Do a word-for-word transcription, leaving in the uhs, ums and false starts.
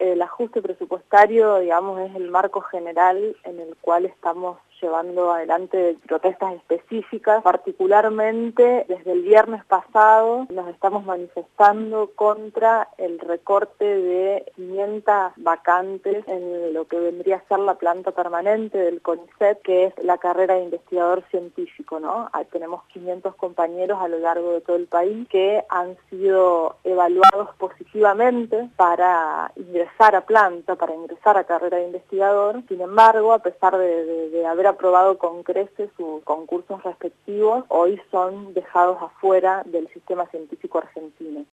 El ajuste presupuestario, digamos, es el marco general en el cual estamos llevando adelante protestas específicas. Particularmente, desde el viernes pasado nos estamos manifestando contra el recorte de quinientas vacantes en lo que vendría a ser la planta permanente del CONICET, que es la carrera de investigador científico, ¿no? Ahí tenemos quinientos compañeros a lo largo de todo el país que han sido evaluados positivamente para ingresar a planta, para ingresar a carrera de investigador. Sin embargo, a pesar de, de, de haber aprobado con creces sus concursos respectivos, hoy son dejados afuera del sistema científico argentino.